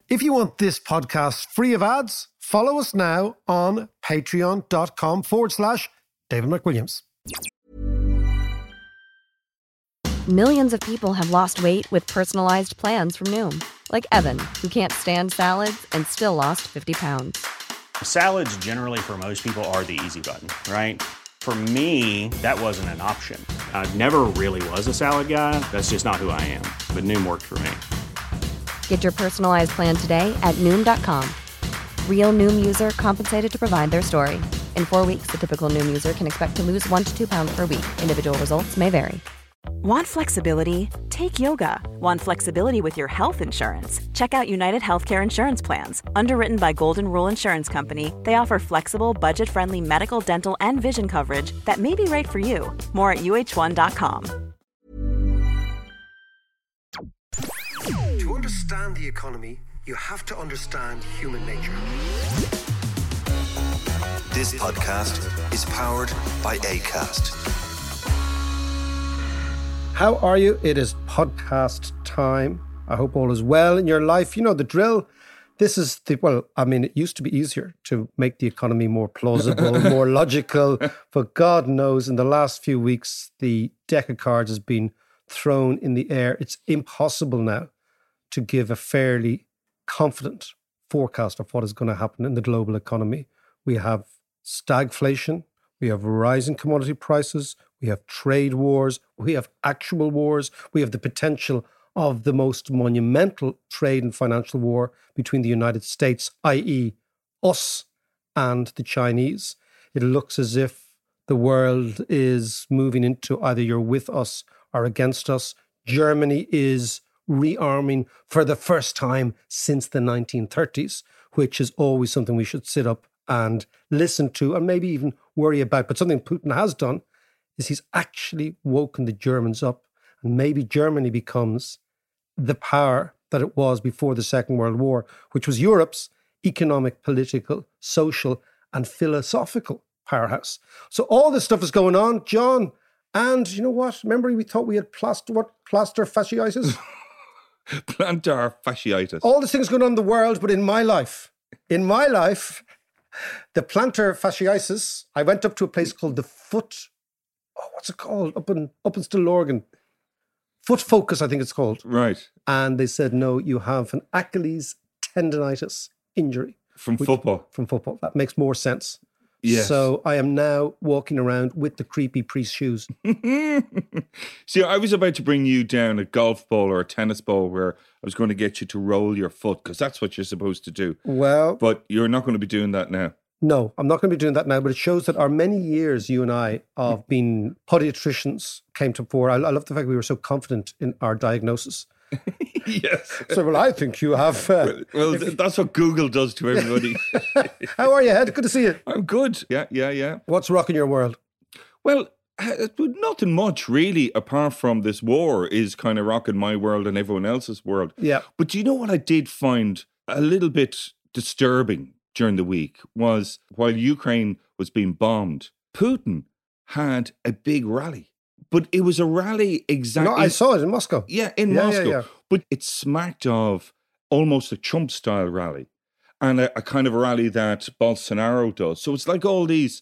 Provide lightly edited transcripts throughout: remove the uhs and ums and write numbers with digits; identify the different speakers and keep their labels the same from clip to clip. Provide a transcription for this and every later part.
Speaker 1: If you want this podcast free of ads, follow us now on patreon.com/David McWilliams.
Speaker 2: Millions of people have lost weight with personalized plans from Noom. Like Evan, who can't stand salads and still lost 50 pounds.
Speaker 3: Salads generally for most people are the easy button, right? For me, that wasn't an option. I never really was a salad guy. That's just not who I am. But Noom worked for me.
Speaker 2: Get your personalized plan today at Noom.com. Real Noom user compensated to provide their story. In 4 weeks, the typical Noom user can expect to lose 1 to 2 pounds per week. Individual results may vary.
Speaker 4: Want flexibility? Take yoga. Want flexibility with your health insurance? Check out United Healthcare Insurance Plans. Underwritten by Golden Rule Insurance Company, they offer flexible, budget-friendly medical, dental, and vision coverage that may be right for you. More at uh1.com.
Speaker 1: To understand the economy, you have to understand human nature.
Speaker 5: This podcast is powered by Acast.
Speaker 1: How are you? It is podcast time. I hope all is well in your life. You know the drill. This is it used to be easier to make the economy more plausible, more logical. But God knows, in the last few weeks, the deck of cards has been thrown in the air. It's impossible now to give a fairly confident forecast of what is going to happen in the global economy. We have stagflation. We have rising commodity prices. We have trade wars. We have actual wars. We have the potential of the most monumental trade and financial war between the United States, i.e. us, and the Chinese. It looks as if the world is moving into either you're with us or against us. Germany is rearming for the first time since the 1930s, which is always something we should sit up and listen to and maybe even worry about. But something Putin has done is he's actually woken the Germans up, and maybe Germany becomes the power that it was before the Second World War, which was Europe's economic, political, social, and philosophical powerhouse. So all this stuff is going on, John. And you know what? Remember we thought we had plantar fasciitis?
Speaker 6: Plantar fasciitis.
Speaker 1: All these things going on in the world, but in my life, the plantar fasciitis, I went up to a place called the Foot. Oh, what's it called? Up in Stillorgan. Foot Focus, I think it's called.
Speaker 6: Right.
Speaker 1: And they said, no, you have an Achilles tendonitis injury.
Speaker 6: From football.
Speaker 1: From football. That makes more sense.
Speaker 6: Yes.
Speaker 1: So I am now walking around with the creepy priest shoes.
Speaker 6: See, I was about to bring you down a golf ball or a tennis ball where I was going to get you to roll your foot, because that's what you're supposed to do.
Speaker 1: Well.
Speaker 6: But you're not going to be doing that now.
Speaker 1: No, I'm not going to be doing that now, but it shows that our many years, you and I, of being podiatricians came to fore. I love the fact we were so confident in our diagnosis.
Speaker 6: Yes.
Speaker 1: So, well, I think you have...
Speaker 6: that's what Google does to everybody.
Speaker 1: How are you, Ed? Good to see you.
Speaker 6: I'm good. Yeah.
Speaker 1: What's rocking your world?
Speaker 6: Well, nothing much, really, apart from this war is kind of rocking my world and everyone else's world.
Speaker 1: Yeah.
Speaker 6: But do you know what I did find a little bit disturbing during the week was while Ukraine was being bombed, Putin had a big rally. But it was a rally exactly...
Speaker 1: No, I saw it in Moscow.
Speaker 6: Yeah, in Moscow.
Speaker 1: Yeah.
Speaker 6: But it smacked of almost a Trump-style rally and a kind of a rally that Bolsonaro does. So it's like all these,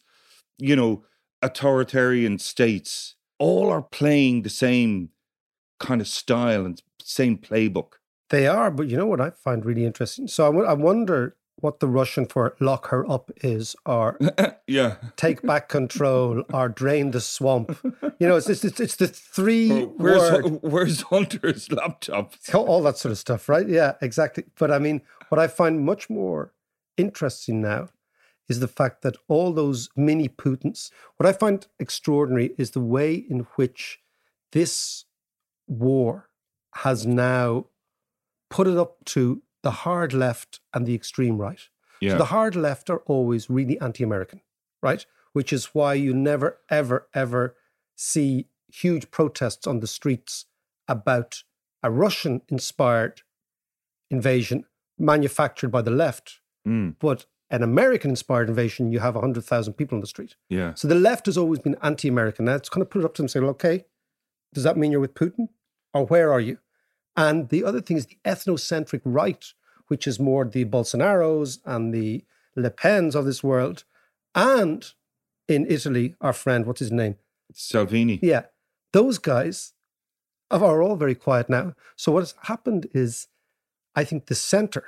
Speaker 6: authoritarian states all are playing the same kind of style and same playbook.
Speaker 1: They are, but you know what I find really interesting? So I wonder what the Russian for lock her up is, or take back control, or drain the swamp. It's the three word.
Speaker 6: Where's Hunter's laptop?
Speaker 1: All that sort of stuff, right? Yeah, exactly. But I mean, what I find much more interesting now is the fact that all those mini Putins, what I find extraordinary is the way in which this war has now put it up to the hard left and the extreme right.
Speaker 6: Yeah.
Speaker 1: So the hard left are always really anti-American, right? Which is why you never, ever, ever see huge protests on the streets about a Russian-inspired invasion manufactured by the left. But an American-inspired invasion, you have 100,000 people on the street.
Speaker 6: Yeah.
Speaker 1: So the left has always been anti-American. Now it's kind of put it up to them and say, well, okay, does that mean you're with Putin? Or where are you? And the other thing is the ethnocentric right, which is more the Bolsonaros and the Le Pens of this world. And in Italy, our friend, what's his name?
Speaker 6: Salvini.
Speaker 1: Yeah. Those guys are all very quiet now. So what has happened is, I think the center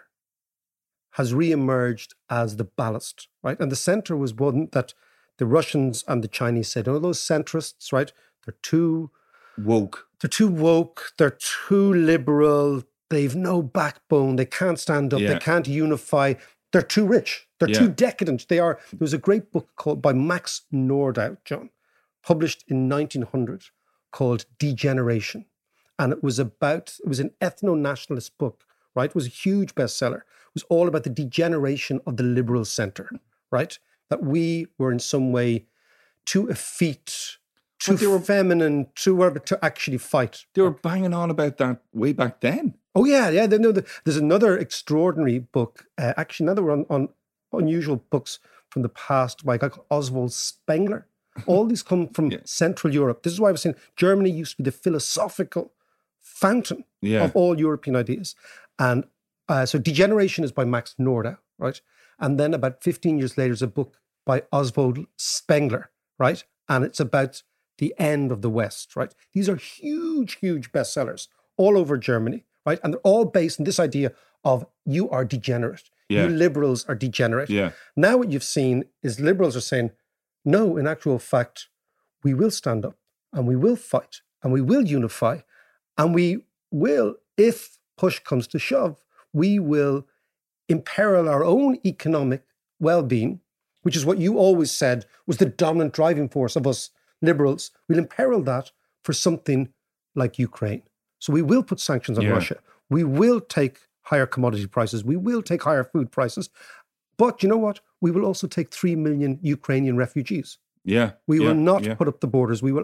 Speaker 1: has re-emerged as the ballast, right? And the center was one that the Russians and the Chinese said, oh, those centrists, right? They're too
Speaker 6: woke.
Speaker 1: They're too woke. They're too liberal. They've no backbone. They can't stand up.
Speaker 6: Yeah.
Speaker 1: They can't unify. They're too rich. They're too decadent. They are. There was a great book called by Max Nordau, John, published in 1900, called Degeneration. And it was an ethno-nationalist book, right? It was a huge bestseller. It was all about the degeneration of the liberal center, right? That we were in some way too effete, too feminine, to actually fight.
Speaker 6: They were banging on about that way back then.
Speaker 1: Oh, yeah. There's another extraordinary book. Actually, another one on unusual books from the past by a guy called Oswald Spengler. All these come from Central Europe. This is why I was saying Germany used to be the philosophical fountain of all European ideas. And so Degeneration is by Max Nordau, right? And then about 15 years later, there's a book by Oswald Spengler, right? And it's about the end of the West, right? These are huge, huge bestsellers all over Germany, right? And they're all based on this idea of you are degenerate.
Speaker 6: Yeah.
Speaker 1: You liberals are degenerate.
Speaker 6: Yeah.
Speaker 1: Now what you've seen is liberals are saying, no, in actual fact, we will stand up and we will fight and we will unify and we will, if push comes to shove, we will imperil our own economic well-being, which is what you always said was the dominant driving force of us liberals. We'll imperil that for something like Ukraine. So we will put sanctions on Russia. We will take higher commodity prices. We will take higher food prices. But you know what? We will also take 3 million Ukrainian refugees.
Speaker 6: Yeah.
Speaker 1: We will not put up the borders. We will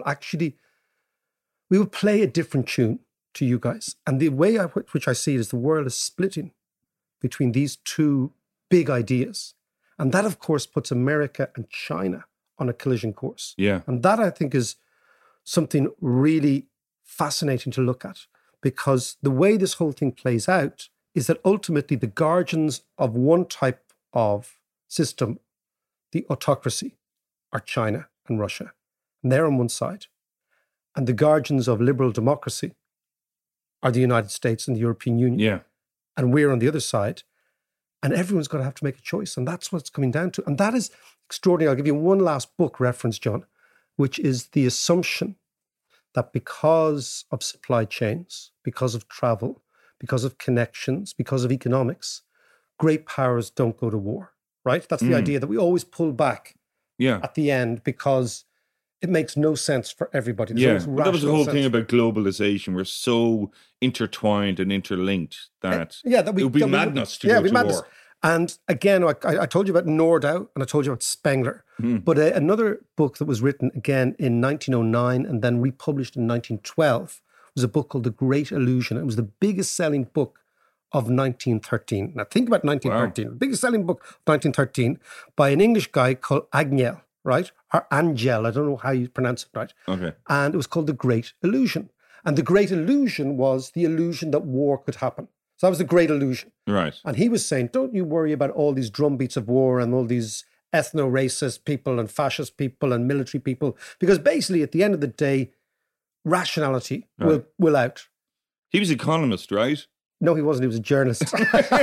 Speaker 1: play a different tune to you guys. And the way which I see it is the world is splitting between these two big ideas. And that, of course, puts America and China on a collision course.
Speaker 6: Yeah.
Speaker 1: And that, I think, is something really fascinating to look at, because the way this whole thing plays out is that ultimately the guardians of one type of system, the autocracy, are China and Russia. And they're on one side. And the guardians of liberal democracy are the United States and the European Union.
Speaker 6: Yeah.
Speaker 1: And we're on the other side. And everyone's got to have to make a choice. And that's what it's coming down to. And that is extraordinary. I'll give you one last book reference, John, which is the assumption that because of supply chains, because of travel, because of connections, because of economics, great powers don't go to war, right? That's the idea that we always pull back at the end because it makes no sense for everybody.
Speaker 6: But that was the whole thing about globalization. We're so intertwined and interlinked that it would be madness to go to war.
Speaker 1: And again, I told you about Nordau and I told you about Spengler. But another book that was written again in 1909 and then republished in 1912 was a book called The Great Illusion. It was the biggest selling book of 1913. Now think about 1913. Wow. Biggest selling book of 1913 by an English guy called Agnel, right? Or Angel, I don't know how you pronounce it, right?
Speaker 6: Okay.
Speaker 1: And it was called The Great Illusion. And the Great Illusion was the illusion that war could happen. So that was the Great Illusion.
Speaker 6: Right.
Speaker 1: And he was saying, don't you worry about all these drumbeats of war and all these ethno-racist people and fascist people and military people, because basically at the end of the day, rationality will out.
Speaker 6: He was an economist, right?
Speaker 1: No, he wasn't. He was a journalist.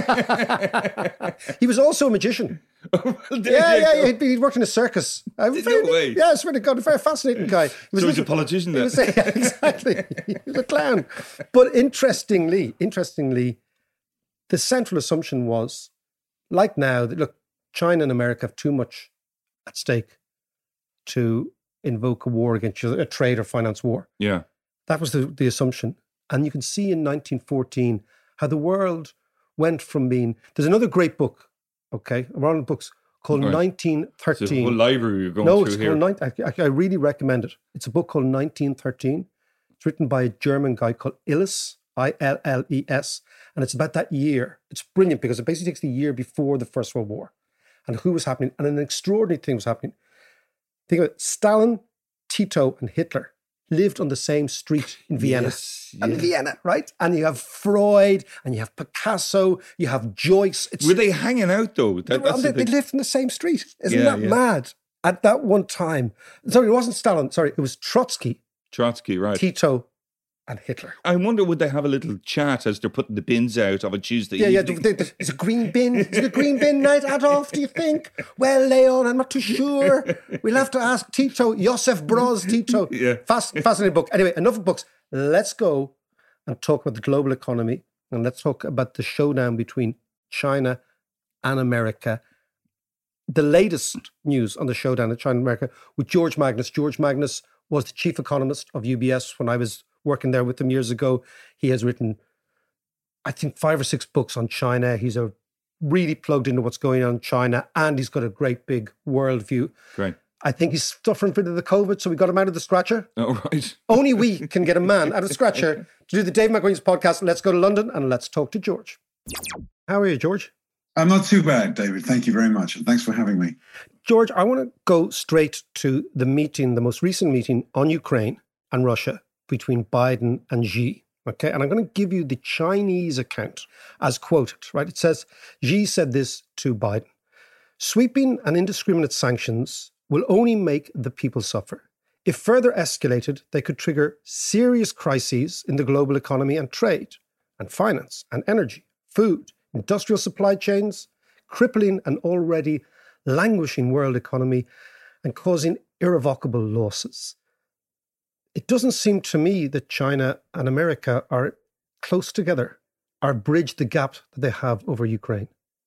Speaker 1: He was also a magician. He worked in a circus.
Speaker 6: No way.
Speaker 1: Yeah, I swear to God, a very fascinating guy.
Speaker 6: So he's a politician then?
Speaker 1: Exactly. He was a clown. But interestingly, the central assumption was, like now, that look, China and America have too much at stake to invoke a war against a trade or finance war.
Speaker 6: Yeah.
Speaker 1: That was the assumption. And you can see in 1914 how the world went from being... There's another great book, okay, around the books called 1913.
Speaker 6: It's a whole library you're going through here.
Speaker 1: I really recommend it. It's a book called 1913. It's written by a German guy called Illes, I-L-L-E-S, and it's about that year. It's brilliant because it basically takes the year before the First World War and who was happening. And an extraordinary thing was happening. Think of it, Stalin, Tito, and Hitler. lived on the same street in Vienna.
Speaker 6: Yes,
Speaker 1: In
Speaker 6: yeah.
Speaker 1: Vienna, right? And you have Freud, and you have Picasso, you have Joyce.
Speaker 6: Were they hanging out though?
Speaker 1: They lived in the same street. Isn't
Speaker 6: Yeah,
Speaker 1: that
Speaker 6: yeah.
Speaker 1: mad? At that one time. Sorry, it wasn't Stalin. Sorry, it was Trotsky,
Speaker 6: Trotsky, right.
Speaker 1: Tito, and Hitler.
Speaker 6: I wonder, would they have a little chat as they're putting the bins out of a Tuesday evening?
Speaker 1: It's a green bin. Is it a green bin night, Adolf, do you think? Well, Leon, I'm not too sure. We'll have to ask Tito, Josef Broz Tito.
Speaker 6: Yeah.
Speaker 1: Fascinating book. Anyway, enough of books. Let's go and talk about the global economy, and let's talk about the showdown between China and America. The latest news on the showdown of China and America with George Magnus. George Magnus was the chief economist of UBS when I was working there with him years ago. He has written, I think, 5 or 6 books on China. He's really plugged into what's going on in China, and he's got a great big worldview.
Speaker 6: Great.
Speaker 1: I think he's suffering from the COVID, so we got him out of the scratcher.
Speaker 6: Oh, right.
Speaker 1: Only we can get a man out of the scratcher to do the Dave McQueen's podcast. Let's go to London and let's talk to George. How are you, George?
Speaker 7: I'm not too bad, David. Thank you very much. And thanks for having me.
Speaker 1: George, I want to go straight to the meeting, the most recent meeting on Ukraine and Russia between Biden and Xi. Okay, and I'm going to give you the Chinese account as quoted, right? It says, Xi said this to Biden: sweeping and indiscriminate sanctions will only make the people suffer. If further escalated, they could trigger serious crises in the global economy and trade and finance and energy, food, industrial supply chains, crippling an already languishing world economy and causing irrevocable losses. It doesn't seem to me that China and America are close together or bridge the gap that they have over Ukraine.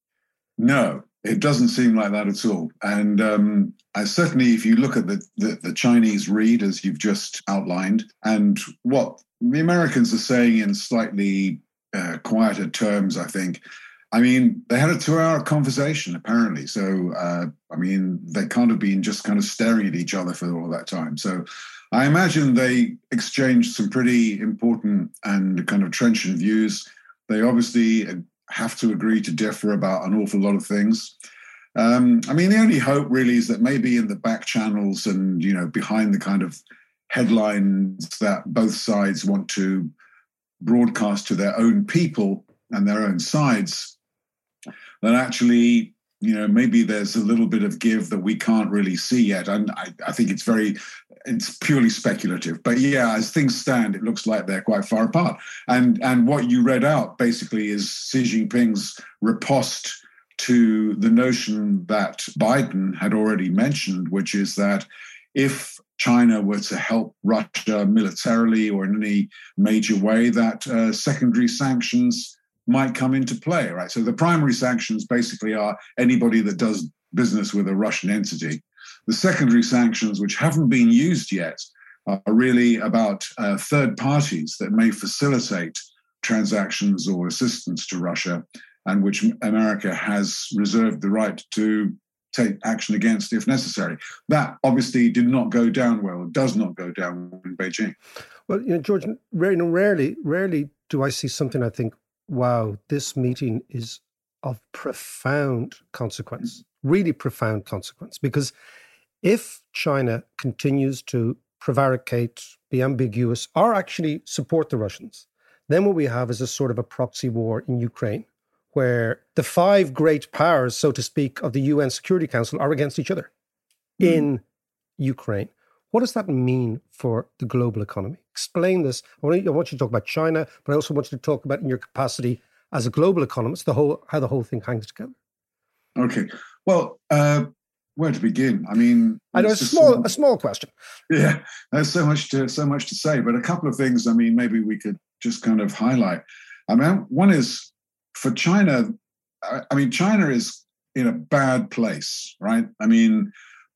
Speaker 7: No, it doesn't seem like that at all. And I certainly, if you look at the Chinese read, as you've just outlined, and what the Americans are saying in slightly quieter terms, I think, I mean, they had a 2-hour conversation, apparently. So, I mean, they can't have been just kind of staring at each other for all that time. So I imagine they exchanged some pretty important and kind of trenchant views. They obviously have to agree to differ about an awful lot of things. I mean, the only hope really is that maybe in the back channels and, you know, behind the kind of headlines that both sides want to broadcast to their own people and their own sides, that actually, you know, maybe there's a little bit of give that we can't really see yet. And I think it's purely speculative. But yeah, as things stand, it looks like they're quite far apart. And what you read out basically is Xi Jinping's riposte to the notion that Biden had already mentioned, which is that if China were to help Russia militarily or in any major way, that secondary sanctions might come into play, right? So the primary sanctions basically are anybody that does business with a Russian entity. The secondary sanctions, which haven't been used yet, are really about third parties that may facilitate transactions or assistance to Russia, and which America has reserved the right to take action against if necessary. That obviously did not go down well, does not go down well in Beijing.
Speaker 1: Well, you know, George, rarely do I see something I think, wow, this meeting is of profound consequence, really profound consequence, because if China continues to prevaricate, be ambiguous, or actually support the Russians, then what we have is a sort of a proxy war in Ukraine, where the 5 great powers, so to speak, of the UN Security Council are against each other in Ukraine. What does that mean for the global economy? Explain this. I want you to talk about China, but I also want you to talk about in your capacity as a global economist, how the whole thing hangs together.
Speaker 7: Okay. Well, where to begin? I mean,
Speaker 1: I know a small question.
Speaker 7: Yeah, there's so much to say, but a couple of things. I mean, maybe we could just kind of highlight. I mean, one is for China. I mean, China is in a bad place, right? I mean,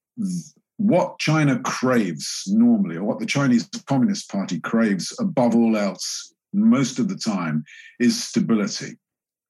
Speaker 7: what China craves normally, or what the Chinese Communist Party craves above all else most of the time, is stability.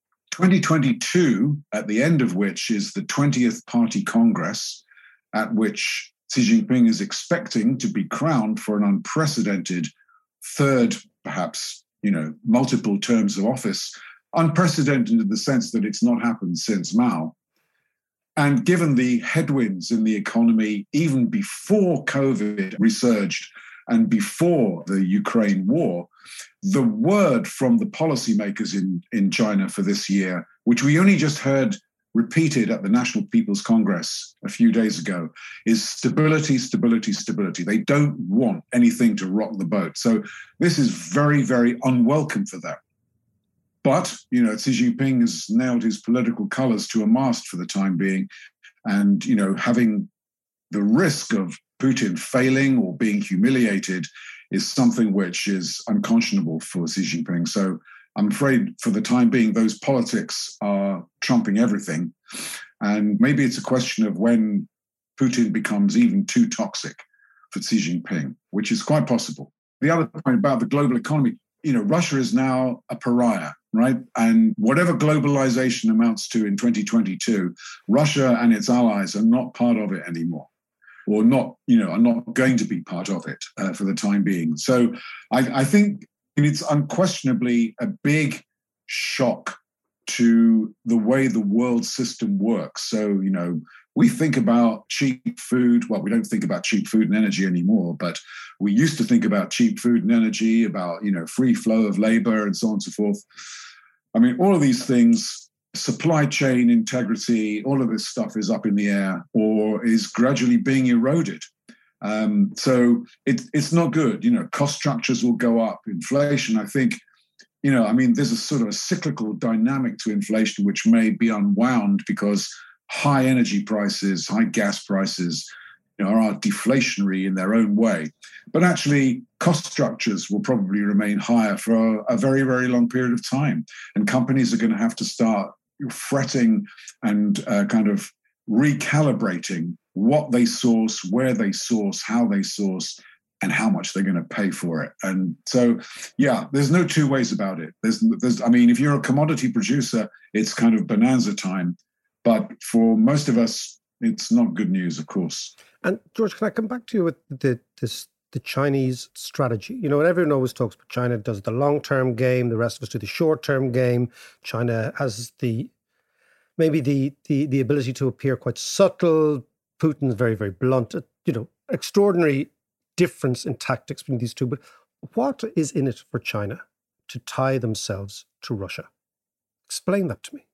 Speaker 7: 2022, at the end of which is the 20th Party Congress, at which Xi Jinping is expecting to be crowned for an unprecedented third, perhaps, multiple terms of office, unprecedented in the sense that it's not happened since Mao. And given the headwinds in the economy, even before COVID resurged, and before the Ukraine war, the word from the policymakers in China for this year, which we only just heard repeated at the National People's Congress a few days ago, is stability, stability, stability. They don't want anything to rock the boat. So this is very, very unwelcome for them. But, Xi Jinping has nailed his political colors to a mast for the time being. And, having the risk of Putin failing or being humiliated is something which is unconscionable for Xi Jinping. So I'm afraid for the time being, those politics are trumping everything. And maybe it's a question of when Putin becomes even too toxic for Xi Jinping, which is quite possible. The other point about the global economy, Russia is now a pariah, right? And whatever globalization amounts to in 2022, Russia and its allies are not part of it anymore, or not, are not going to be part of it for the time being. So I think it's unquestionably a big shock to the way the world system works. So, we think about cheap food. Well, we don't think about cheap food and energy anymore, but we used to think about cheap food and energy, about, free flow of labor and so on and so forth. I mean, all of these things, supply chain integrity, all of this stuff is up in the air or is gradually being eroded. So it's not good. Cost structures will go up. Inflation, I think, there's a sort of a cyclical dynamic to inflation which may be unwound because high energy prices, high gas prices, are deflationary in their own way. But actually, cost structures will probably remain higher for a very, very long period of time. And companies are going to have to start fretting and kind of recalibrating what they source, where they source, how they source, and how much they're going to pay for it. And so, there's no two ways about it. There's, if you're a commodity producer, it's kind of bonanza time. But for most of us, it's not good news, of course.
Speaker 1: And George, can I come back to you with the Chinese strategy? Everyone always talks about China does the long-term game, the rest of us do the short-term game. China has the ability to appear quite subtle. Putin's very, very blunt. Extraordinary difference in tactics between these two. But what is in it for China to tie themselves to Russia? Explain that to me.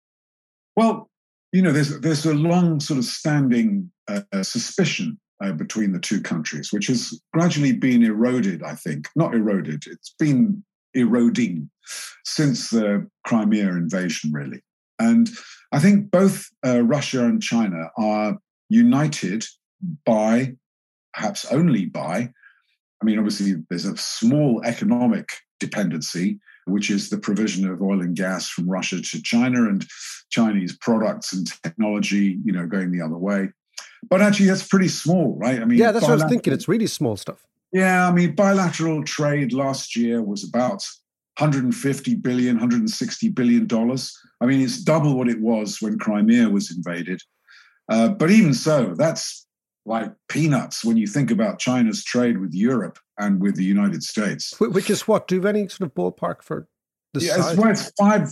Speaker 7: Well, there's a long sort of standing suspicion between the two countries, which has gradually been eroded, I think. Not eroded, it's been eroding since the Crimea invasion, really. And I think both Russia and China are united by, perhaps only by, obviously there's a small economic dependency, which is the provision of oil and gas from Russia to China and Chinese products and technology, going the other way. But actually, that's pretty small, right?
Speaker 1: That's what I was thinking. It's really small stuff.
Speaker 7: Yeah, bilateral trade last year was about $150 billion, $160 billion. It's double what it was when Crimea was invaded. But even so, that's like peanuts when you think about China's trade with Europe and with the United States.
Speaker 1: Which is what? Do you have any sort of ballpark for the size?
Speaker 7: It's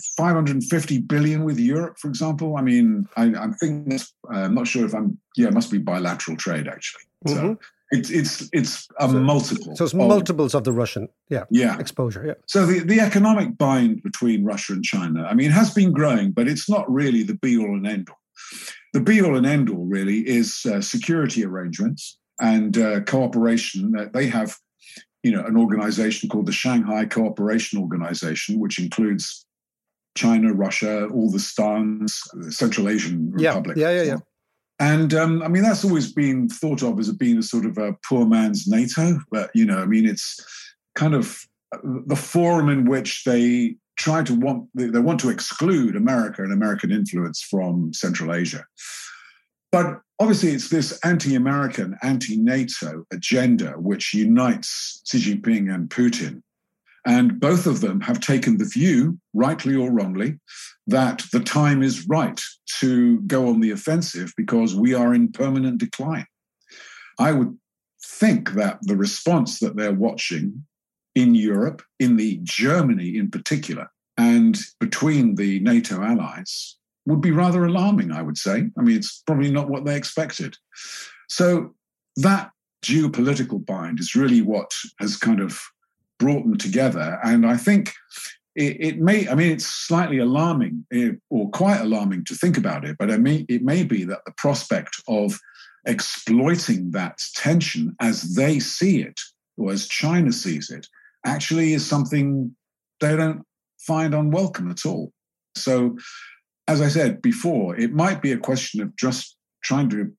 Speaker 7: 550 billion with Europe, for example. I'm thinking, I'm not sure if it must be bilateral trade, actually. Mm-hmm. So it's a multiple.
Speaker 1: So it's multiples of the Russian exposure. Yeah.
Speaker 7: So the economic bind between Russia and China, it has been growing, but it's not really the be-all and end-all. The be-all and end-all really is security arrangements and cooperation. They have, an organization called the Shanghai Cooperation Organization, which includes China, Russia, all the stans, Central Asian republics.
Speaker 1: Yeah.
Speaker 7: And that's always been thought of as being a sort of a poor man's NATO. But, it's kind of the forum in which they want to exclude America and American influence from Central Asia. But obviously it's this anti-American, anti-NATO agenda which unites Xi Jinping and Putin. And both of them have taken the view, rightly or wrongly, that the time is right to go on the offensive because we are in permanent decline. I would think that the response that they're watching in Europe, in the Germany in particular, and between the NATO allies would be rather alarming, I would say. It's probably not what they expected. So that geopolitical bind is really what has kind of brought them together. And I think it's slightly alarming, or quite alarming to think about it, but it may be that the prospect of exploiting that tension as they see it, or as China sees it, actually is something they don't find unwelcome at all. So, as I said before, it might be a question of just trying to,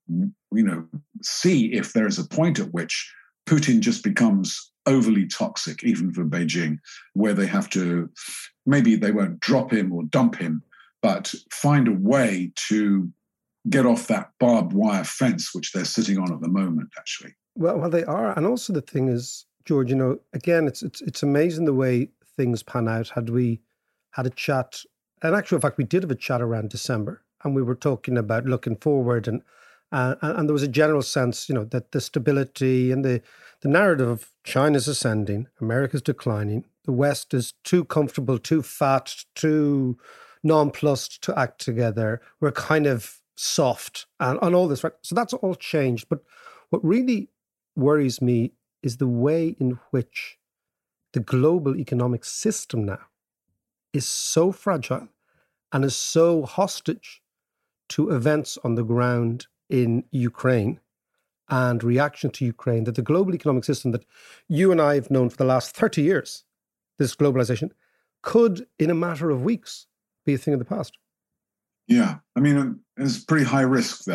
Speaker 7: see if there is a point at which Putin just becomes overly toxic, even for Beijing, where they have to, maybe they won't drop him or dump him, but find a way to get off that barbed wire fence which they're sitting on at the moment, actually.
Speaker 1: Well, they are. And also the thing is, George, again, it's amazing the way things pan out. Had we had a chat, in actual fact, we did have a chat around December, and we were talking about looking forward, and there was a general sense, that the stability and the narrative of China's ascending, America's declining, the West is too comfortable, too fat, too nonplussed to act together. We're kind of soft and all this, right? So that's all changed. But what really worries me is the way in which the global economic system now is so fragile and is so hostage to events on the ground in Ukraine and reaction to Ukraine, that the global economic system that you and I have known for the last 30 years, this globalization, could, in a matter of weeks, be a thing of the past.
Speaker 7: Yeah, it's pretty high risk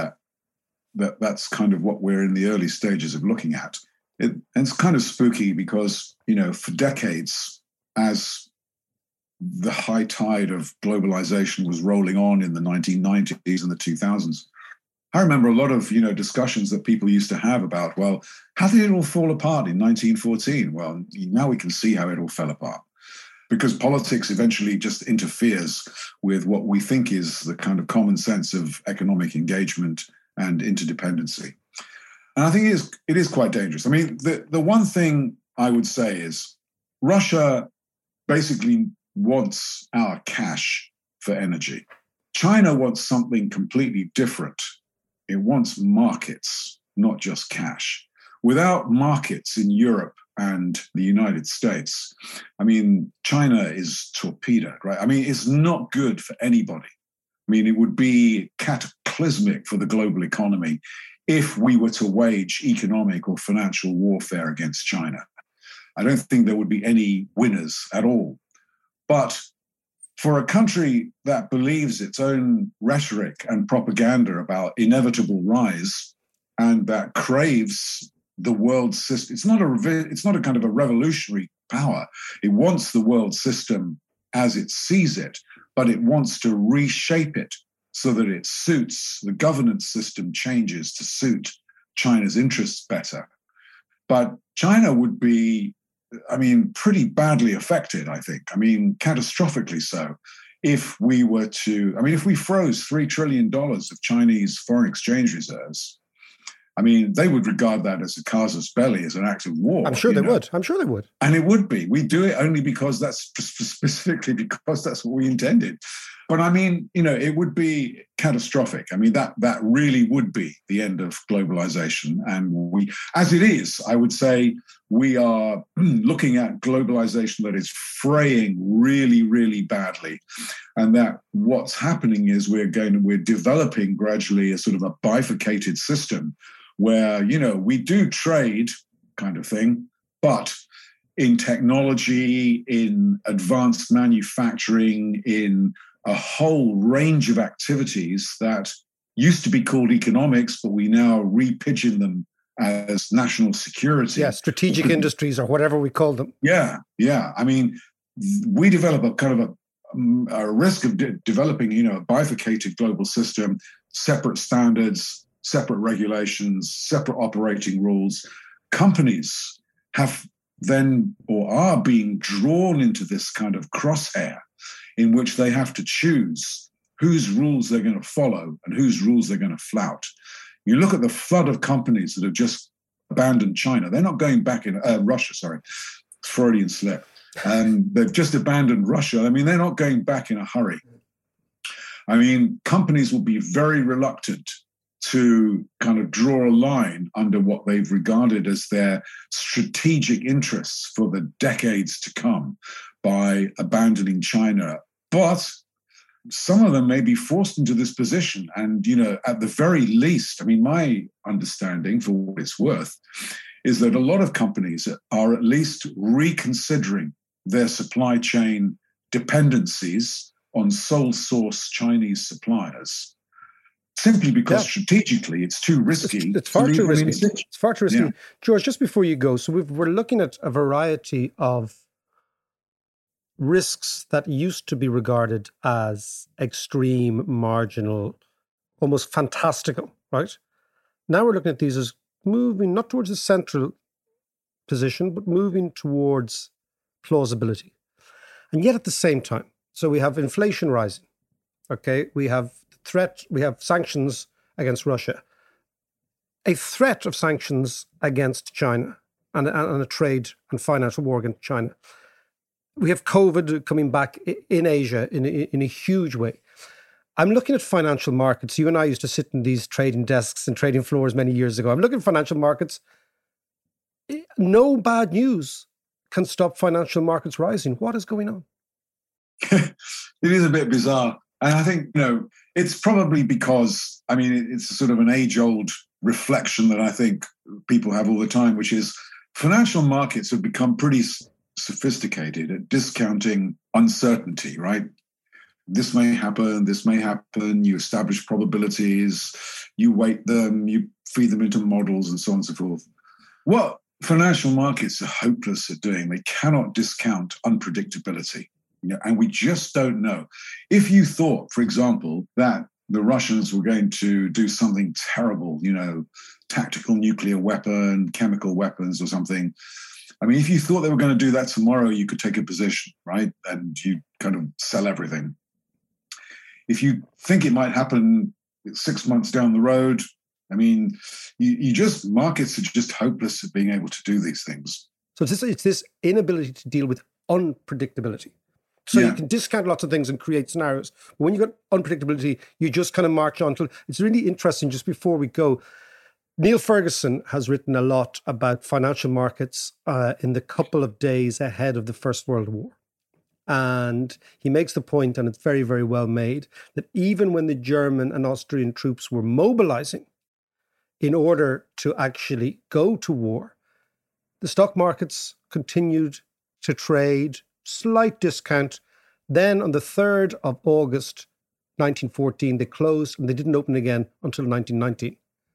Speaker 7: that's kind of what we're in the early stages of looking at. And it's kind of spooky because, for decades, as the high tide of globalization was rolling on in the 1990s and the 2000s, I remember a lot of, discussions that people used to have about, well, how did it all fall apart in 1914? Well, now we can see how it all fell apart. Because politics eventually just interferes with what we think is the kind of common sense of economic engagement and interdependency. And I think it is quite dangerous. The one thing I would say is Russia basically wants our cash for energy. China wants something completely different. It wants markets, not just cash. Without markets in Europe and the United States, China is torpedoed, right? It's not good for anybody. It would be cataclysmic for the global economy if we were to wage economic or financial warfare against China. I don't think there would be any winners at all. But for a country that believes its own rhetoric and propaganda about inevitable rise and that craves the world system, it's not a kind of a revolutionary power. It wants the world system as it sees it, but it wants to reshape it so that it suits, the governance system changes to suit China's interests better. But China would be, pretty badly affected, I think. Catastrophically so. If we were to, if we froze $3 trillion of Chinese foreign exchange reserves, they would regard that as a casus belli, as an act of war.
Speaker 1: I'm sure they would.
Speaker 7: And it would be. We do it only because specifically because that's what we intended. But it would be catastrophic. That really would be the end of globalization. And as it is, I would say we are looking at globalization that is fraying really, really badly. And that what's happening is we're developing gradually a sort of a bifurcated system where, we do trade kind of thing, but in technology, in advanced manufacturing, in a whole range of activities that used to be called economics, but we now re-pigeon them as national security.
Speaker 1: Yeah, strategic industries or whatever we call them.
Speaker 7: Yeah. We develop a kind of a risk of developing, a bifurcated global system, separate standards, separate regulations, separate operating rules. Companies have then or are being drawn into this kind of crosshair in which they have to choose whose rules they're going to follow and whose rules they're going to flout. You look at the flood of companies that have just abandoned China. They're not going back in Russia, sorry, Freudian slip. They've just abandoned Russia. They're not going back in a hurry. Companies will be very reluctant to kind of draw a line under what they've regarded as their strategic interests for the decades to come by abandoning China. But some of them may be forced into this position. And, at the very least, my understanding, for what it's worth, is that a lot of companies are at least reconsidering their supply chain dependencies on sole source Chinese suppliers, simply because strategically it's too risky.
Speaker 1: It's far too risky. It's far too risky.
Speaker 7: Yeah.
Speaker 1: George, just before you go, so we're looking at a variety of risks that used to be regarded as extreme, marginal, almost fantastical, right? Now we're looking at these as moving not towards a central position, but moving towards plausibility. And yet at the same time, so we have inflation rising, okay? We have threat, we have sanctions against Russia, a threat of sanctions against China and a trade and financial war against China. We have COVID coming back in Asia in a huge way. I'm looking at financial markets. You and I used to sit in these trading desks and trading floors many years ago. I'm looking at financial markets. No bad news can stop financial markets rising. What is going on?
Speaker 7: It is a bit bizarre. And I think, it's probably because, it's sort of an age-old reflection that I think people have all the time, which is financial markets have become pretty sophisticated at discounting uncertainty, right? This may happen, you establish probabilities, you weight them, you feed them into models and so on and so forth. What financial markets are hopeless at doing, they cannot discount unpredictability. And we just don't know. If you thought, for example, that the Russians were going to do something terrible, tactical nuclear weapon, chemical weapons or something, if you thought they were going to do that tomorrow, you could take a position, right? And you kind of sell everything. If you think it might happen 6 months down the road, markets are just hopeless at being able to do these things.
Speaker 1: So it's this inability to deal with unpredictability. So you can discount lots of things and create scenarios. But when you've got unpredictability, you just kind of march on. It's really interesting, just before we go, Neil Ferguson has written a lot about financial markets in the couple of days ahead of the First World War. And he makes the point, and it's very, very well made, that even when the German and Austrian troops were mobilizing in order to actually go to war, the stock markets continued to trade, slight discount. Then on the 3rd of August, 1914, they closed and they didn't open again until 1919.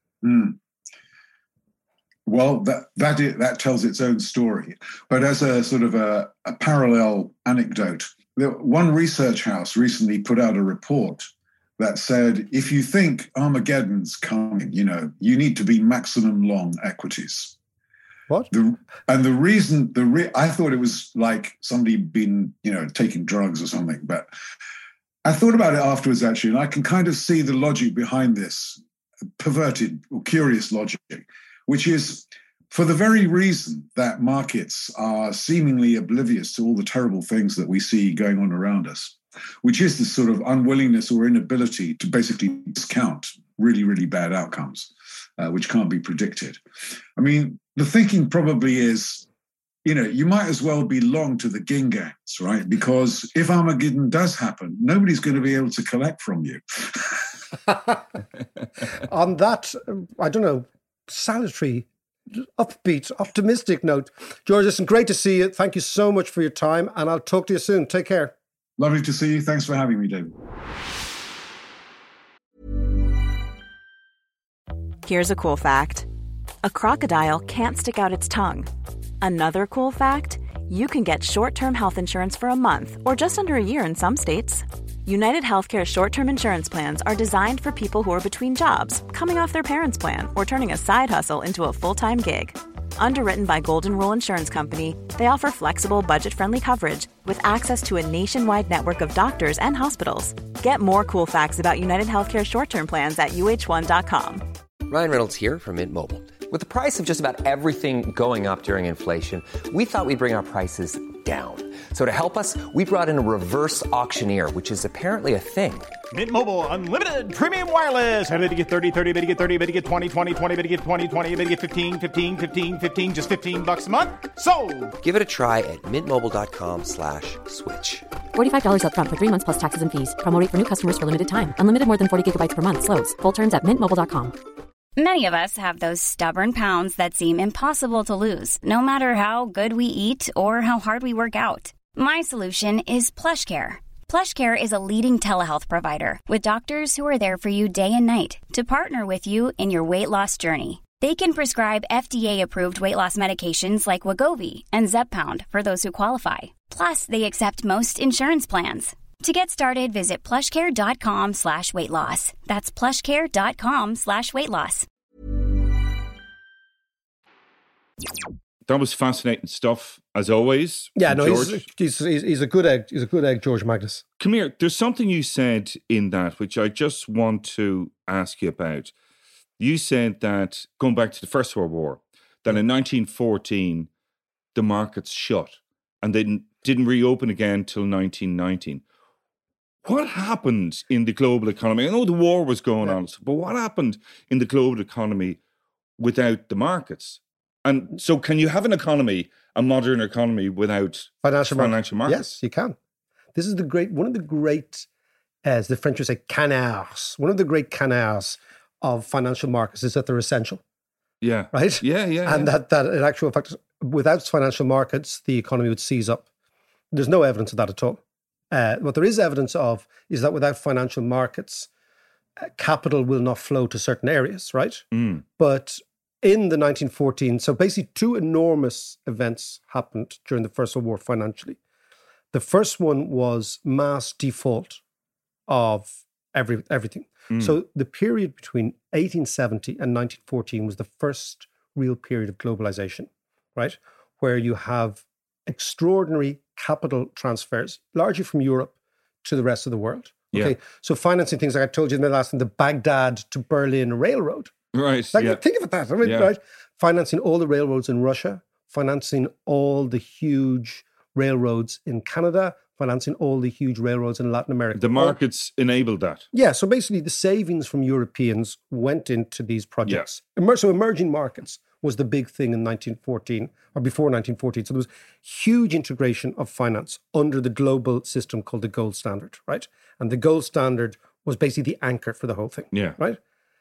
Speaker 7: Well, that tells its own story. But as a sort of a parallel anecdote, one research house recently put out a report that said, if you think Armageddon's coming, you need to be maximum long equities.
Speaker 1: What?
Speaker 7: I thought it was like somebody been, taking drugs or something, but I thought about it afterwards, actually, and I can kind of see the logic behind this perverted or curious logic, which is for the very reason that markets are seemingly oblivious to all the terrible things that we see going on around us, which is this sort of unwillingness or inability to basically discount really, really bad outcomes, which can't be predicted. The thinking probably is, you might as well be long to the gingangs, right? Because if Armageddon does happen, nobody's going to be able to collect from you.
Speaker 1: On that, salutary, upbeat, optimistic note, George, it's great to see you. Thank you so much for your time, and I'll talk to you soon. Take care.
Speaker 7: Lovely to see you. Thanks for having me, David.
Speaker 4: Here's a cool fact. A crocodile can't stick out its tongue. Another cool fact, you can get short-term health insurance for a month or just under a year in some states. United Healthcare short-term insurance plans are designed for people who are between jobs, coming off their parents' plan, or turning a side hustle into a full-time gig. Underwritten by Golden Rule Insurance Company, they offer flexible, budget-friendly coverage with access to a nationwide network of doctors and hospitals. Get more cool facts about United Healthcare short-term plans at uh1.com.
Speaker 8: Ryan Reynolds here from Mint Mobile. With the price of just about everything going up during inflation, we thought we'd bring our prices down. So to help us, we brought in a reverse auctioneer, which is apparently a thing.
Speaker 9: Mint Mobile Unlimited Premium Wireless. How to get 30, 30, bit to get 30, bit to get 20, 20, 20, bit to get 20, 20, bit to get 15, 15, 15, 15, just $15 a month? Sold!
Speaker 8: Give it a try at mintmobile.com/switch.
Speaker 10: $45 up front for 3 months plus taxes and fees. Promo rate for new customers for limited time. Unlimited more than 40 gigabytes per month. Slows full terms at mintmobile.com.
Speaker 11: Many of us have those stubborn pounds that seem impossible to lose, no matter how good we eat or how hard we work out. My solution is PlushCare. PlushCare is a leading telehealth provider with doctors who are there for you day and night to partner with you in your weight loss journey. They can prescribe FDA-approved weight loss medications like Wegovy and Zepbound for those who qualify. Plus, they accept most insurance plans. To get started, visit plushcare.com/weightloss. That's plushcare.com/weightloss.
Speaker 6: That was fascinating stuff, as always.
Speaker 1: Yeah, no,
Speaker 6: George.
Speaker 1: he's a good egg. He's a good egg, George Magnus.
Speaker 6: Come here. There's something you said in that which I just want to ask you about. You said that, going back to the First World War, that in 1914, the markets shut and they didn't reopen again till 1919. What happened in the global economy? I know the war was going on, but what happened in the global economy without the markets? And so can you have an economy, a modern economy, without financial markets?
Speaker 1: Yes, you can. This is one of the great, as the French would say, canards. One of the great canards of financial markets is that they're essential.
Speaker 6: Yeah.
Speaker 1: Right?
Speaker 6: Yeah.
Speaker 1: And that in actual fact, without financial markets, the economy would seize up. There's no evidence of that at all. What there is evidence of is that without financial markets, capital will not flow to certain areas, right? But in the 1914, so basically two enormous events happened during the First World War financially. The first one was mass default of everything. So the period between 1870 and 1914 was the first real period of globalization, right? Where you have extraordinary capital transfers, largely from Europe to the rest of the world. Okay,
Speaker 6: Yeah.
Speaker 1: so financing things like I told you in the last, the Baghdad to Berlin railroad.
Speaker 6: Right.
Speaker 1: Like,
Speaker 6: yeah.
Speaker 1: think of it that, I mean,
Speaker 6: Yeah.
Speaker 1: right? Financing all the railroads in Russia, financing all the huge railroads in Canada, financing all the huge railroads in Latin America.
Speaker 6: The markets enabled that.
Speaker 1: Yeah, so basically the savings from Europeans went into these projects. So emerging markets was the big thing in 1914 or before 1914. So there was huge integration of finance under the global system called the gold standard, right? And the gold standard was basically the anchor for the whole thing,
Speaker 6: Yeah.
Speaker 1: right?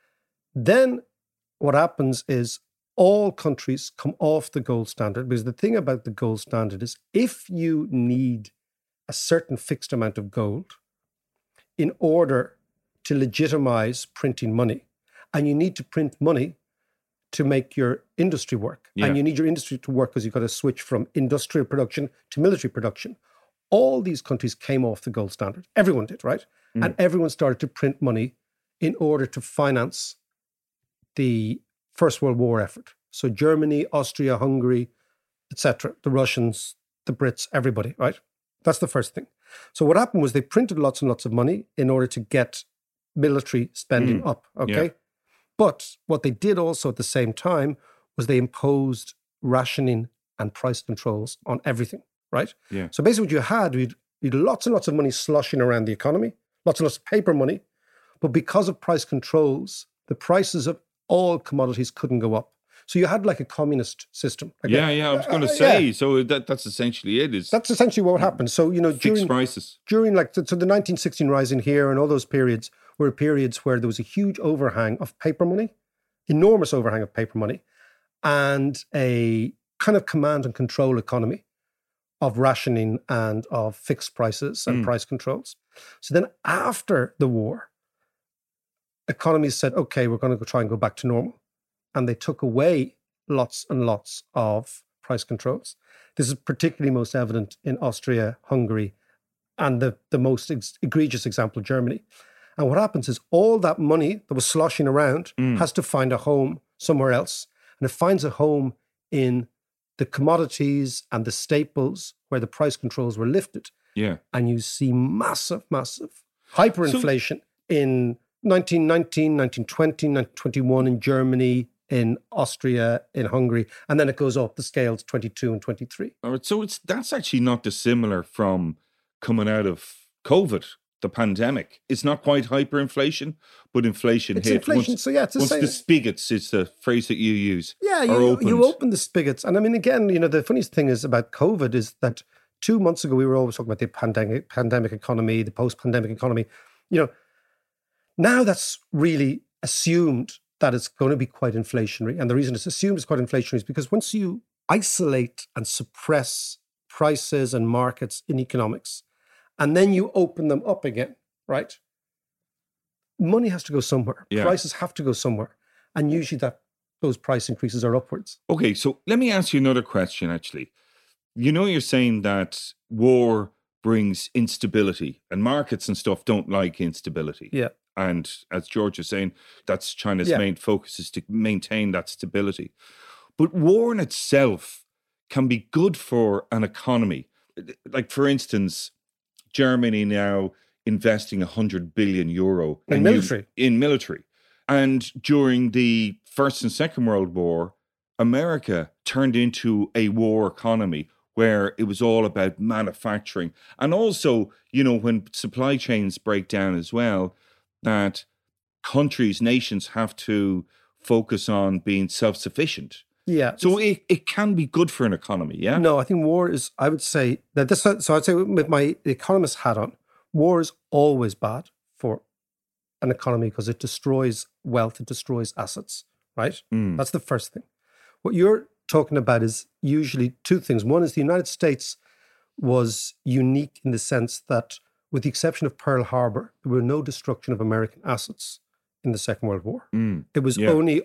Speaker 1: Then what happens is all countries come off the gold standard, because the thing about the gold standard is if you need a certain fixed amount of gold in order to legitimize printing money, and you need to print money to make your industry work.
Speaker 6: Yeah.
Speaker 1: And you need your industry to work because you've got to switch from industrial production to military production. All these countries came off the gold standard. Everyone did, right? And everyone started to print money in order to finance the First World War effort. So Germany, Austria, Hungary, etc., the Russians, the Brits, everybody, right? That's the first thing. So what happened was they printed lots and lots of money in order to get military spending up, okay?
Speaker 6: Yeah.
Speaker 1: But what they did also at the same time was they imposed rationing and price controls on everything, right?
Speaker 6: Yeah.
Speaker 1: So basically what you had, you'd lots and lots of money sloshing around the economy, lots and lots of paper money, but because of price controls, the prices of all commodities couldn't go up. So you had like a communist system. Like
Speaker 6: I was going to say,
Speaker 1: yeah.
Speaker 6: so that's essentially it.
Speaker 1: That's essentially what happened. So,
Speaker 6: fixed prices.
Speaker 1: During the 1916 Rising here and all those periods were periods where there was a huge overhang of paper money, enormous overhang of paper money, and a kind of command and control economy of rationing and of fixed prices and price controls. So then after the war, economies said, okay, we're going to try and go back to normal. And they took away lots and lots of price controls. This is particularly most evident in Austria, Hungary, and the most egregious example, Germany. And what happens is all that money that was sloshing around has to find a home somewhere else. And it finds a home in the commodities and the staples where the price controls were lifted.
Speaker 6: Yeah.
Speaker 1: And you see massive hyperinflation in 1919, 1920, 1921 in Germany, in Austria, in Hungary, and then it goes up the scale to 22 and 23.
Speaker 6: All right, so that's actually not dissimilar from coming out of COVID, the pandemic. It's not quite hyperinflation, but inflation
Speaker 1: It's
Speaker 6: hit.
Speaker 1: inflation, so yeah, it's the
Speaker 6: once
Speaker 1: same.
Speaker 6: the spigots, it's the phrase that you use.
Speaker 1: Yeah,
Speaker 6: are
Speaker 1: you open the spigots. And I mean, again, the funniest thing is about COVID is that 2 months ago, we were always talking about the pandemic economy, the post-pandemic economy. Now that's really assumed that it's going to be quite inflationary. And the reason it's assumed it's quite inflationary is because once you isolate and suppress prices and markets in economics, and then you open them up again, right? Money has to go somewhere.
Speaker 6: Yeah.
Speaker 1: Prices have to go somewhere. And usually those price increases are upwards.
Speaker 6: Okay, so let me ask you another question, actually. You're saying that war brings instability and markets and stuff don't like instability.
Speaker 1: Yeah.
Speaker 6: And as George is saying, that's China's
Speaker 1: Yeah.
Speaker 6: main focus is to maintain that stability. But war in itself can be good for an economy. Like, for instance, Germany now investing 100 billion euro
Speaker 1: In military.
Speaker 6: in military. And during the First and Second World War, America turned into a war economy where it was all about manufacturing. And also, when supply chains break down as well, that nations have to focus on being self-sufficient.
Speaker 1: Yeah.
Speaker 6: So it can be good for an economy, yeah?
Speaker 1: No, I think war is, I would say, that this. So I'd say with my economist hat on, war is always bad for an economy because it destroys wealth, it destroys assets, right? That's the first thing. What you're talking about is usually two things. One is the United States was unique in the sense that, with the exception of Pearl Harbor, there were no destruction of American assets in the Second World War. It was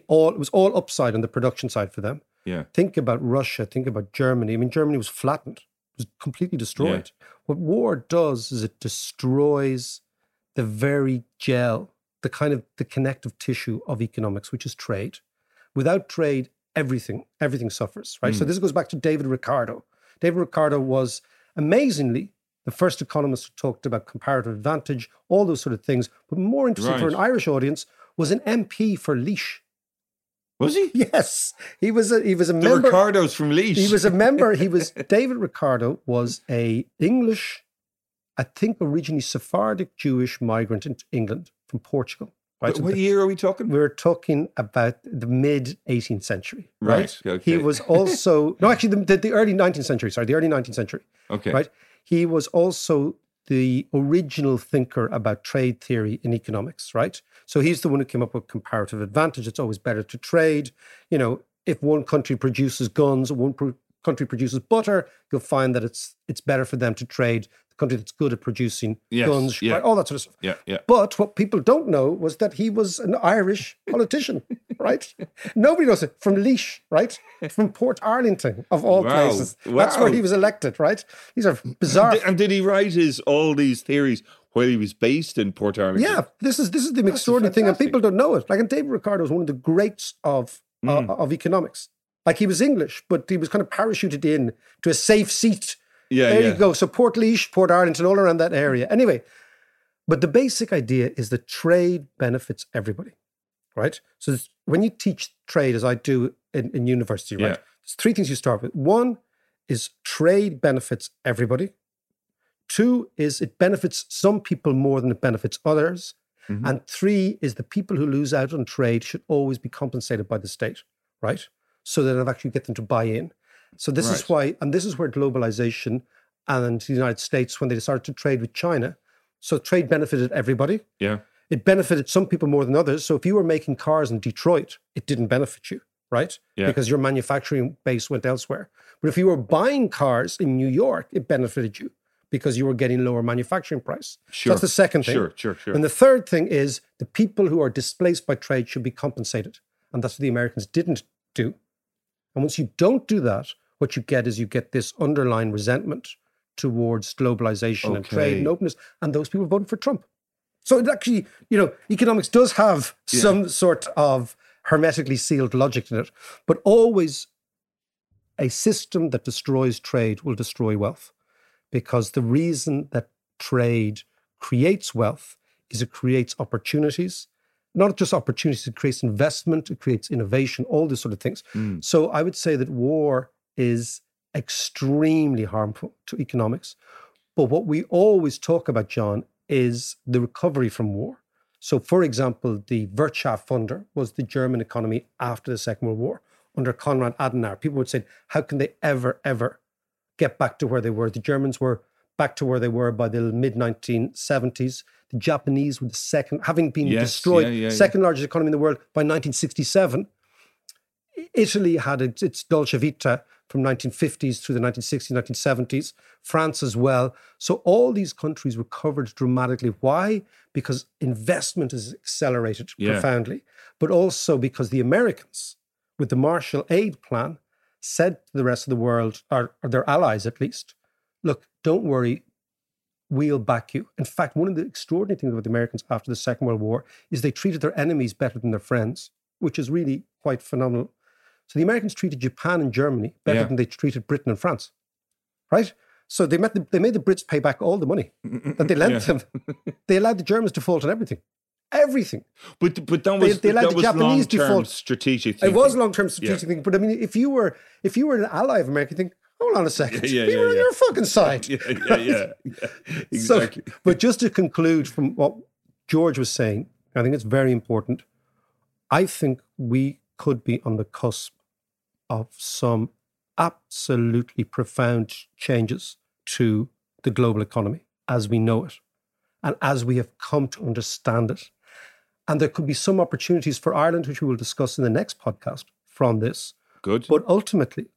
Speaker 1: all upside on the production side for them.
Speaker 6: Yeah.
Speaker 1: Think about Russia, think about Germany. I mean, Germany was flattened. It was completely destroyed. What war does is it destroys the very gel, the connective tissue of economics, which is trade. Without trade, everything suffers, right? So this goes back to David Ricardo. David Ricardo was amazingly the first economist who talked about comparative advantage, all those sort of things. But more interesting for an Irish audience was an MP for Laois.
Speaker 6: Was he?
Speaker 1: Yes. He was a
Speaker 6: The
Speaker 1: member.
Speaker 6: Ricardos from Laois.
Speaker 1: He was a member. David Ricardo was a English, I think originally Sephardic Jewish migrant into England from Portugal. Right?
Speaker 6: What year are we talking?
Speaker 1: We're talking about the mid 18th century. Right.
Speaker 6: Okay.
Speaker 1: He was also, no, actually the early 19th century. Sorry, the early 19th century.
Speaker 6: Okay.
Speaker 1: Right. He was also the original thinker about trade theory in economics, right? So he's the one who came up with comparative advantage. It's always better to trade. If one country produces guns, one country produces butter, you'll find that it's better for them to trade the country that's good at producing guns, right? All that sort of stuff.
Speaker 6: Yeah.
Speaker 1: But what people don't know was that he was an Irish politician, right? Nobody knows it. From Laois, right? From Port Arlington, of all places. That's where he was elected, right? These are bizarre.
Speaker 6: And did he write all these theories while he was based in Port Arlington?
Speaker 1: Yeah, this is the extraordinary thing, and people don't know it. Like, and David Ricardo is one of the greats of economics. Like, he was English, but he was kind of parachuted in to a safe seat. There you go. So Port Laois, Port Arlington, all around that area. Anyway, but the basic idea is that trade benefits everybody, right? So when you teach trade, as I do in university, right? There's three things you start with. One is trade benefits everybody. Two is it benefits some people more than it benefits others. And three is the people who lose out on trade should always be compensated by the state, right? So that it'll actually get them to buy in. So this is why, and this is where globalization and the United States, when they started to trade with China, so trade benefited everybody.
Speaker 6: Yeah.
Speaker 1: It benefited some people more than others. So if you were making cars in Detroit, it didn't benefit you, right?
Speaker 6: Yeah.
Speaker 1: Because your manufacturing base went elsewhere. But if you were buying cars in New York, it benefited you because you were getting lower manufacturing price.
Speaker 6: Sure.
Speaker 1: So that's the second thing.
Speaker 6: Sure.
Speaker 1: And the third thing is the people who are displaced by trade should be compensated. And that's what the Americans didn't do. And once you don't do that, what you get is this underlying resentment towards globalization and trade and openness. And those people voted for Trump. So it actually, economics does have some sort of hermetically sealed logic in it, but always a system that destroys trade will destroy wealth. Because the reason that trade creates wealth is it creates opportunities. not just opportunities, it creates investment, it creates innovation, all these sort of things. So I would say that war is extremely harmful to economics. But what we always talk about, John, is the recovery from war. So, for example, the Wirtschaftswunder was the German economy after the Second World War under Konrad Adenauer. People would say, how can they ever get back to where they were? The Germans were back to where they were by the mid-1970s. The Japanese were the second, having been destroyed, second largest economy in the world by 1967. Italy had its Dolce Vita from 1950s through the 1960s, 1970s. France as well. So all these countries recovered dramatically. Why? Because investment is accelerated profoundly, but also because the Americans, with the Marshall Aid Plan, said to the rest of the world, or their allies at least, look, don't worry, we'll back you. In fact, one of the extraordinary things about the Americans after the Second World War is they treated their enemies better than their friends, which is really quite phenomenal. So the Americans treated Japan and Germany better than they treated Britain and France, right? So they made the Brits pay back all the money that they lent them. They allowed the Germans default on everything. Everything.
Speaker 6: But that was,
Speaker 1: they allowed
Speaker 6: that
Speaker 1: the Japanese default.
Speaker 6: Strategic thinking.
Speaker 1: It was long-term strategic thinking. But I mean, if you were an ally of America, you think, hold on a second, we were on your fucking side.
Speaker 6: Yeah, exactly.
Speaker 1: So, but just to conclude from what George was saying, I think it's very important. I think we could be on the cusp of some absolutely profound changes to the global economy as we know it and as we have come to understand it. And there could be some opportunities for Ireland, which we will discuss in the next podcast from this.
Speaker 6: Good.
Speaker 1: But ultimately,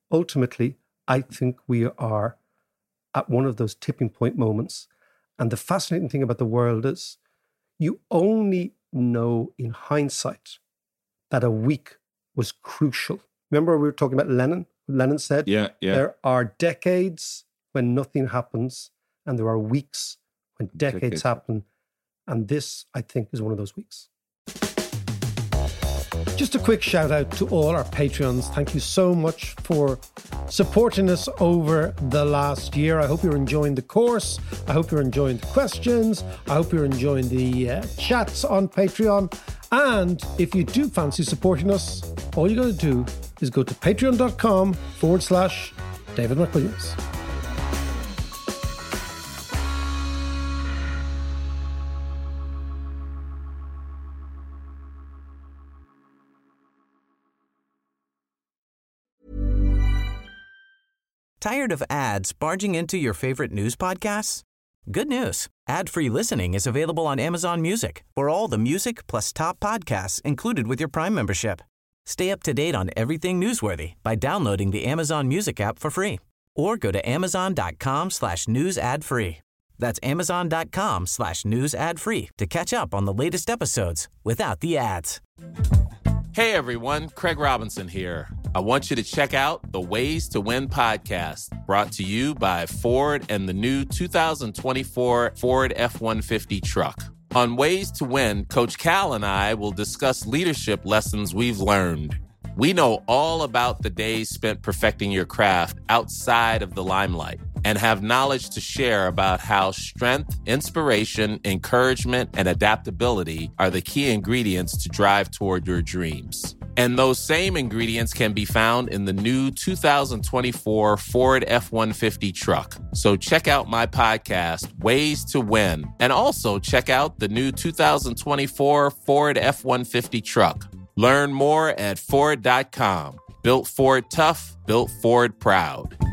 Speaker 1: I think we are at one of those tipping point moments. And the fascinating thing about the world is you only know in hindsight that a week was crucial. Remember we were talking about Lenin? Lenin said, there are decades when nothing happens, and there are weeks when decades happen. And this, I think, is one of those weeks. Just a quick shout out to all our Patreons. Thank you so much for supporting us over the last year. I hope you're enjoying the course. I hope you're enjoying the questions. I hope you're enjoying the chats on Patreon. And if you do fancy supporting us, all you got to do is go to patreon.com/David McWilliams.
Speaker 12: Tired of ads barging into your favorite news podcasts? Good news. Ad-free listening is available on Amazon Music for all the music plus top podcasts included with your Prime membership. Stay up to date on everything newsworthy by downloading the Amazon Music app for free or go to amazon.com/news ad free. That's amazon.com/news ad free to catch up on the latest episodes without the ads.
Speaker 13: Hey everyone, Craig Robinson here. I want you to check out the Ways to Win podcast, brought to you by Ford and the new 2024 Ford F-150 truck. On Ways to Win, Coach Cal and I will discuss leadership lessons we've learned. We know all about the days spent perfecting your craft outside of the limelight and have knowledge to share about how strength, inspiration, encouragement, and adaptability are the key ingredients to drive toward your dreams. And those same ingredients can be found in the new 2024 Ford F-150 truck. So check out my podcast, Ways to Win, and also check out the new 2024 Ford F-150 truck. Learn more at Ford.com. Built Ford tough, built Ford proud.